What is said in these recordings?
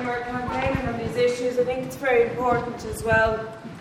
when we're campaigning on these issues, I think it's very important as well.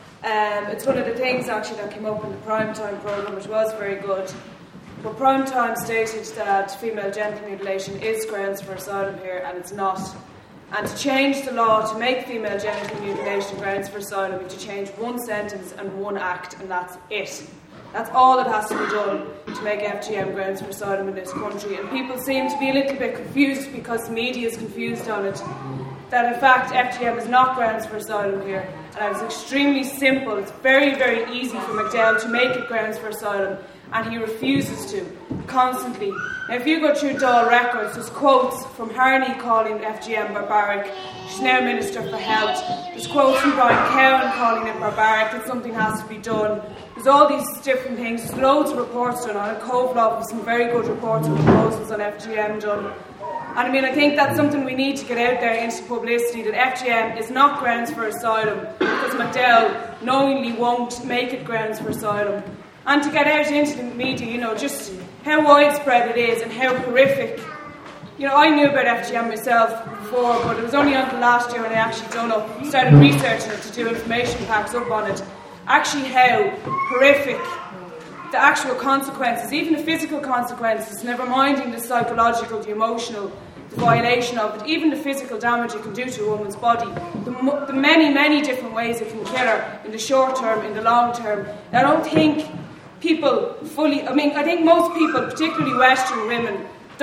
It's one of the things actually that came up in the Primetime programme, which was very good. But Primetime stated that female genital mutilation is grounds for asylum here, and it's not. And to change the law to make female genital mutilation grounds for asylum is to change one sentence and one act, and that's it. That's all that has to be done to make FGM grounds for asylum in this country. And people seem to be a little bit confused because the media is confused on it. That in fact FGM is not grounds for asylum here. And it's extremely simple. It's very, very easy for McDowell to make it grounds for asylum. And he refuses to, constantly. Now if you go through Dáil records, there's quotes from Harney calling FGM barbaric. She's now Minister for Health. There's quotes from Brian Cowan calling it barbaric, that something has to be done. There's all these different things. There's loads of reports done on it. Covelov has some very good reports and proposals on FGM done. And I mean, I think that's something we need to get out there into publicity, that FGM is not grounds for asylum, because McDowell knowingly won't make it grounds for asylum. And to get out into the media, you know, just how widespread it is and how horrific. You know, I knew about FGM myself before, but it was only until last year when I actually started researching it to do information packs up on it. Actually how horrific the actual consequences, even the physical consequences, never minding the psychological, the emotional, the violation of it, even the physical damage it can do to a woman's body, the many, many different ways it can kill her in the short term, in the long term. I don't think people fully, I think most people, particularly Western women,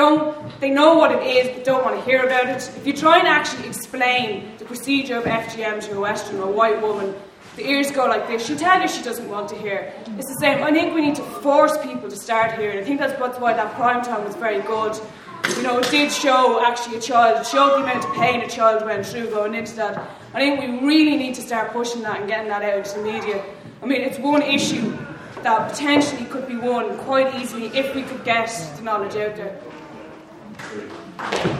they know what it is but don't want to hear about it. If you try and actually explain the procedure of FGM to a Western or a white woman, the ears go like this. She'll tell you she doesn't want to hear. It's the same. I think we need to force people to start hearing. I think that's why that Primetime was very good. You know, it did show actually a child. It showed the amount of pain a child went through going into that. I think we really need to start pushing that and getting that out to the media. I mean, it's one issue that potentially could be won quite easily if we could get the knowledge out there.